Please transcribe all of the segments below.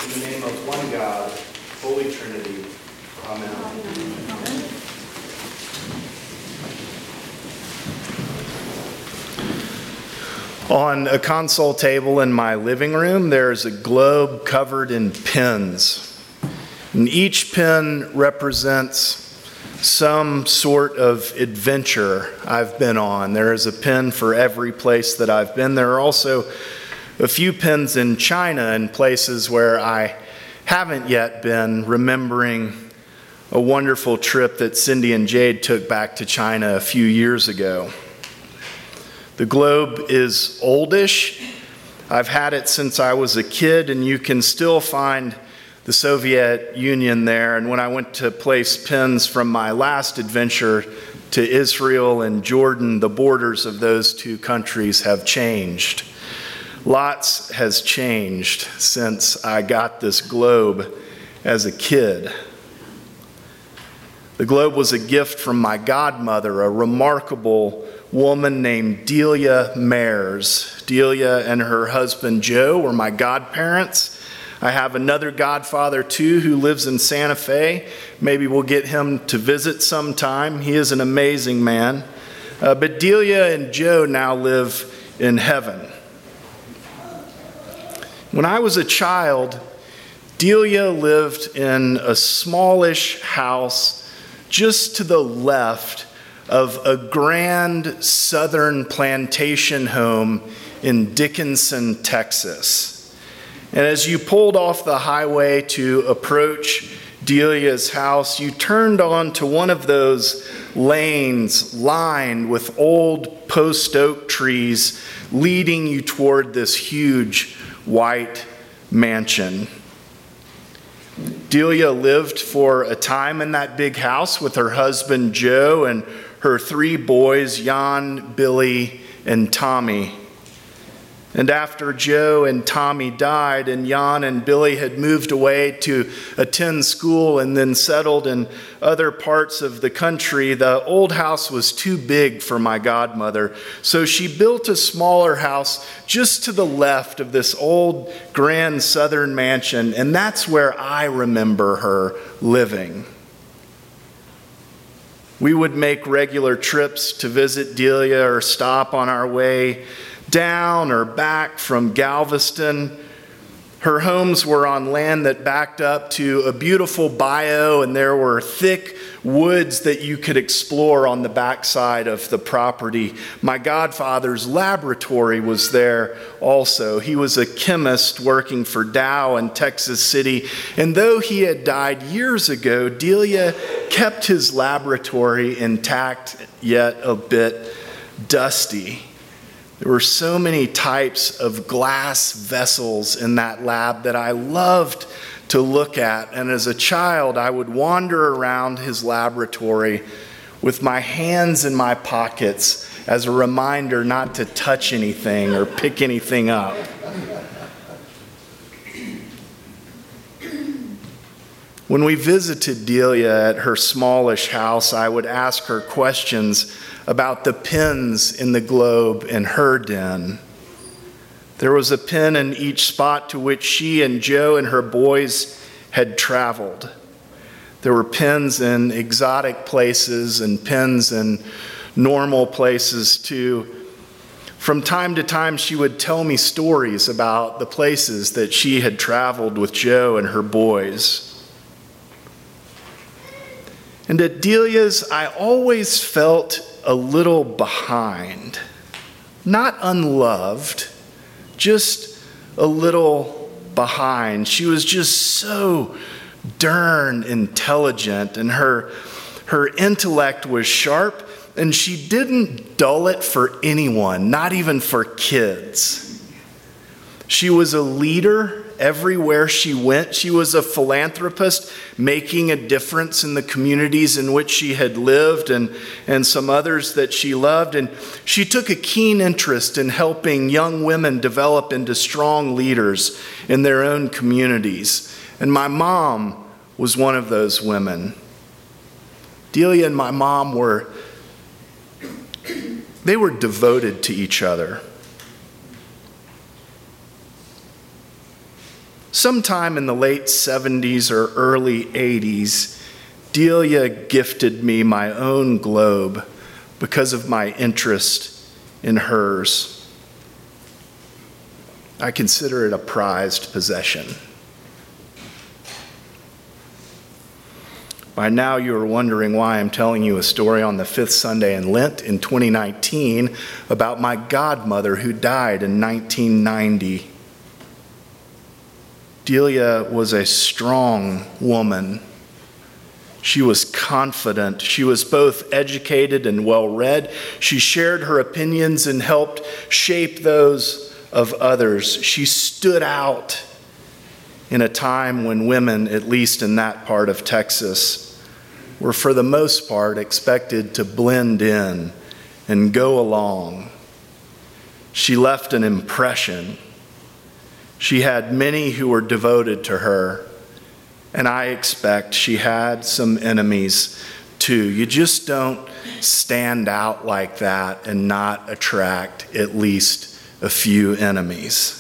In the name of one God, Holy Trinity. Amen. Amen. On a console table in my living room, there's a globe covered in pins. And each pin represents some sort of adventure I've been on. There is a pin for every place that I've been. There are also a few pins in China and places where I haven't yet been, remembering a wonderful trip that Cindy and Jade took back to China a few years ago. The globe is oldish. I've had it since I was a kid, and you can still find the Soviet Union there. And when I went to place pins from my last adventure to Israel and Jordan, the borders of those two countries have changed. Lots has changed since I got this globe as a kid. The globe was a gift from my godmother, a remarkable woman named Delia Mayers. Delia and her husband Joe were my godparents. I have another godfather too who lives in Santa Fe. Maybe we'll get him to visit sometime. He is an amazing man. But Delia and Joe now live in heaven. When I was a child, Delia lived in a smallish house just to the left of a grand southern plantation home in Dickinson, Texas. And as you pulled off the highway to approach Delia's house, you turned onto one of those lanes lined with old post oak trees leading you toward this huge white mansion. Delia lived for a time in that big house with her husband Joe and her three boys, Jan, Billy, and Tommy. And after Joe and Tommy died and Jan and Billy had moved away to attend school and then settled in other parts of the country, the old house was too big for my godmother. So she built a smaller house just to the left of this old grand southern mansion, and that's where I remember her living. We would make regular trips to visit Delia or stop on our way down or back from Galveston. Her homes were on land that backed up to a beautiful bayou, and there were thick woods that you could explore on the backside of the property. My godfather's laboratory was there also. He was a chemist working for Dow in Texas City, and though he had died years ago, Delia kept his laboratory intact, yet a bit dusty. There were so many types of glass vessels in that lab that I loved to look at. And as a child, I would wander around his laboratory with my hands in my pockets as a reminder not to touch anything or pick anything up. When we visited Delia at her smallish house, I would ask her questions about the pins in the globe in her den. There was a pin in each spot to which she and Joe and her boys had traveled. There were pins in exotic places and pins in normal places too. From time to time, she would tell me stories about the places that she had traveled with Joe and her boys. And at Delia's, I always felt a little behind. Not unloved, just a little behind. She was just so darn intelligent, and her intellect was sharp, and she didn't dull it for anyone, not even for kids. She was a leader everywhere she went. She was a philanthropist, making a difference in the communities in which she had lived and some others that she loved. And she took a keen interest in helping young women develop into strong leaders in their own communities. And my mom was one of those women. Delia and my mom were devoted to each other. sometime in the late 70s or early 80s, Delia gifted me my own globe because of my interest in hers. I consider it a prized possession. By now, you are wondering why I'm telling you a story on the fifth Sunday in Lent in 2019 about my godmother who died in 1990. Delia was a strong woman. She was confident. She was both educated and well-read. She shared her opinions and helped shape those of others. She stood out in a time when women, at least in that part of Texas, were for the most part expected to blend in and go along. She left an impression. She had many who were devoted to her, and I expect she had some enemies too. You just don't stand out like that and not attract at least a few enemies.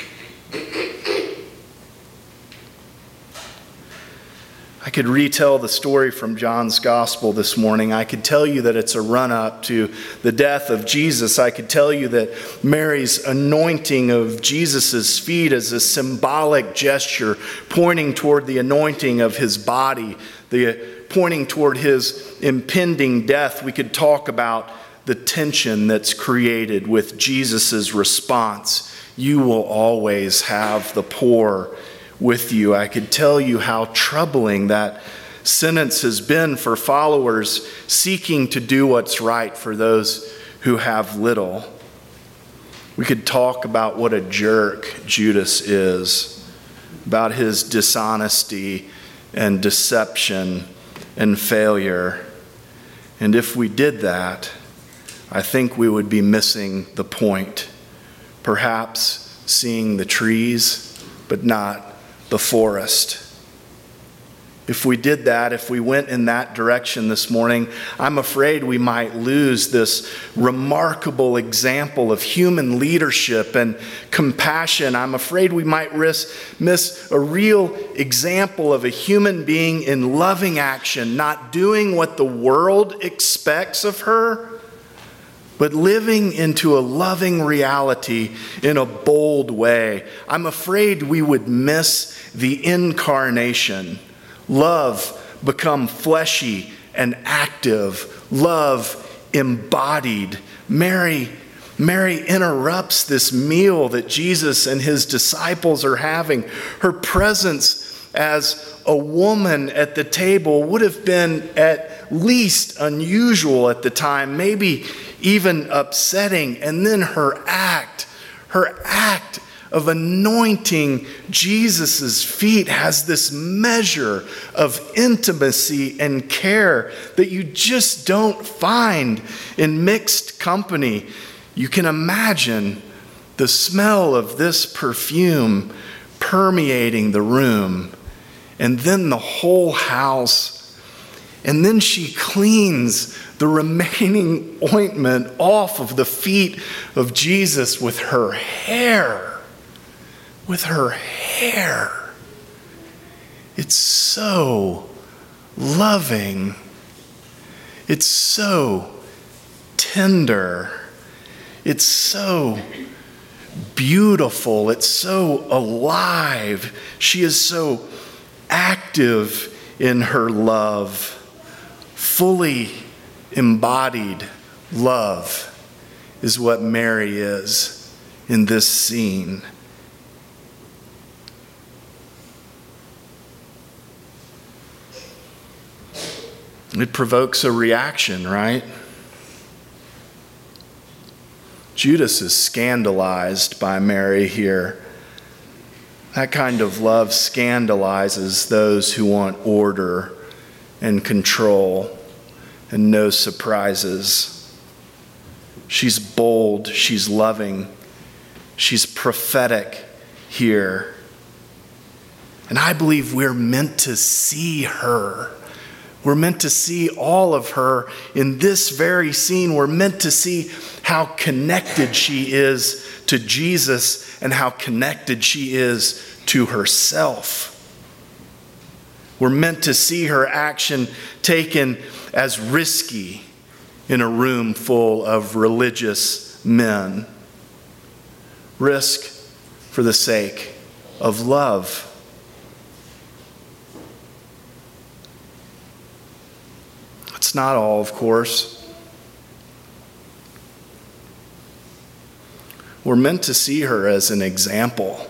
I could retell the story from John's Gospel this morning. I could tell you that it's a run-up to the death of Jesus. I could tell you that Mary's anointing of Jesus' feet is a symbolic gesture pointing toward the anointing of his body, pointing toward his impending death. We could talk about the tension that's created with Jesus' response. You will always have the poor with you. I could tell you how troubling that sentence has been for followers seeking to do what's right for those who have little. We could talk about what a jerk Judas is, about his dishonesty and deception and failure. And if we did that, I think we would be missing the point. Perhaps seeing the trees, but not the forest. If we did that, if we went in that direction this morning, I'm afraid we might lose this remarkable example of human leadership and compassion. I'm afraid we might miss a real example of a human being in loving action, not doing what the world expects of her, but living into a loving reality in a bold way. I'm afraid we would miss the incarnation. Love become fleshy and active. Love embodied. Mary interrupts this meal that Jesus and his disciples are having. Her presence as a woman at the table would have been at least unusual at the time, maybe even upsetting. And then her act of anointing Jesus' feet has this measure of intimacy and care that you just don't find in mixed company. You can imagine the smell of this perfume permeating the room, and then the whole house. And then she cleans the remaining ointment off of the feet of Jesus with her hair. With her hair. It's so loving. It's so tender. It's so beautiful. It's so alive. She is so active in her love. Fully embodied love is what Mary is in this scene. It provokes a reaction, right? Judas is scandalized by Mary here. That kind of love scandalizes those who want order and control and no surprises. She's bold, she's loving, she's prophetic here. And I believe we're meant to see her. We're meant to see all of her in this very scene. We're meant to see how connected she is to Jesus and how connected she is to herself. We're meant to see her action taken as risky in a room full of religious men. Risk for the sake of love. It's not all, of course. We're meant to see her as an example.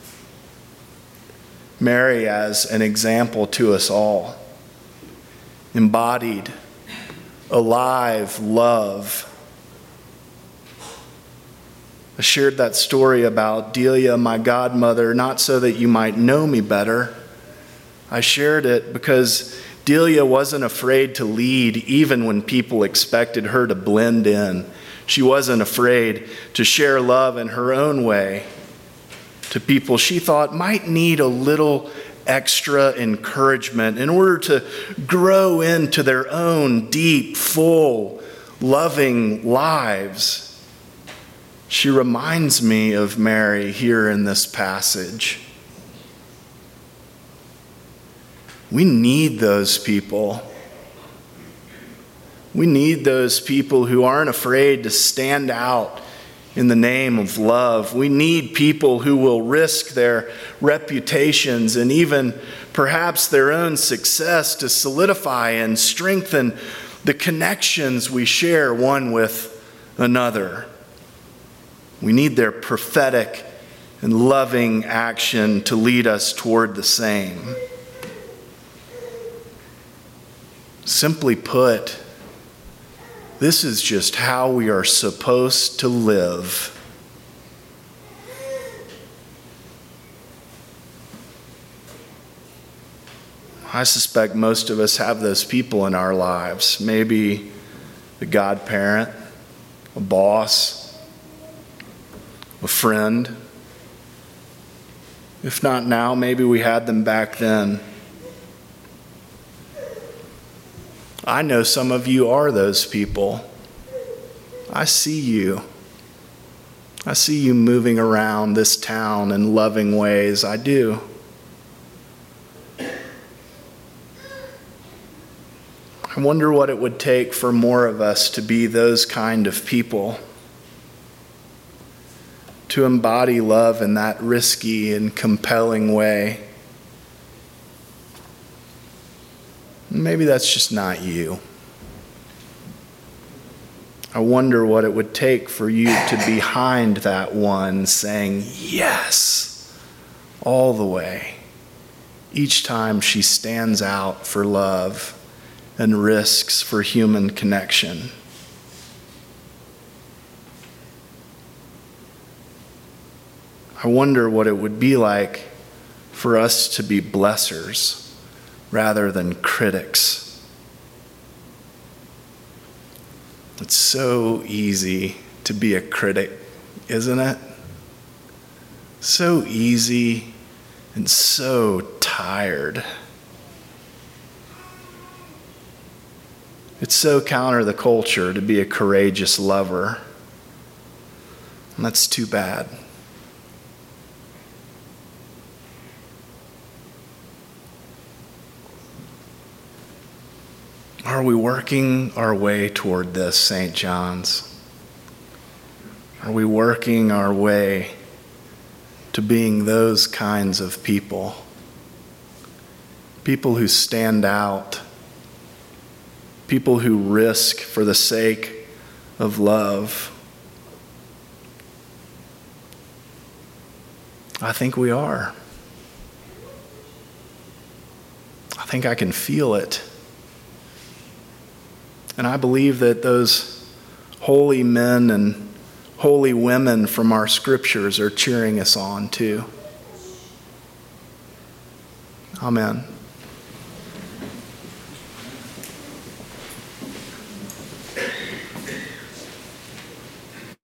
Mary as an example to us all. Embodied, alive love. I shared that story about Delia, my godmother, not so that you might know me better. I shared it because Delia wasn't afraid to lead even when people expected her to blend in. She wasn't afraid to share love in her own way to people she thought might need a little extra encouragement in order to grow into their own deep, full, loving lives. She reminds me of Mary here in this passage. We need those people. We need those people who aren't afraid to stand out in the name of love. We need people who will risk their reputations and even perhaps their own success to solidify and strengthen the connections we share one with another. We need their prophetic and loving action to lead us toward the same. Simply put, this is just how we are supposed to live. I suspect most of us have those people in our lives. Maybe a godparent, a boss, a friend. If not now, maybe we had them back then. I know some of you are those people. I see you. I see you moving around this town in loving ways. I do. I wonder what it would take for more of us to be those kind of people, to embody love in that risky and compelling way. Maybe that's just not you. I wonder what it would take for you to be behind that one saying yes all the way each time she stands out for love and risks for human connection. I wonder what it would be like for us to be blessers rather than critics. It's so easy to be a critic, isn't it? So easy and so tired. It's so counter the culture to be a courageous lover. And that's too bad. Are we working our way toward this, St. John's? Are we working our way to being those kinds of people? People who stand out. People who risk for the sake of love. I think we are. I think I can feel it. And I believe that those holy men and holy women from our scriptures are cheering us on too. Amen.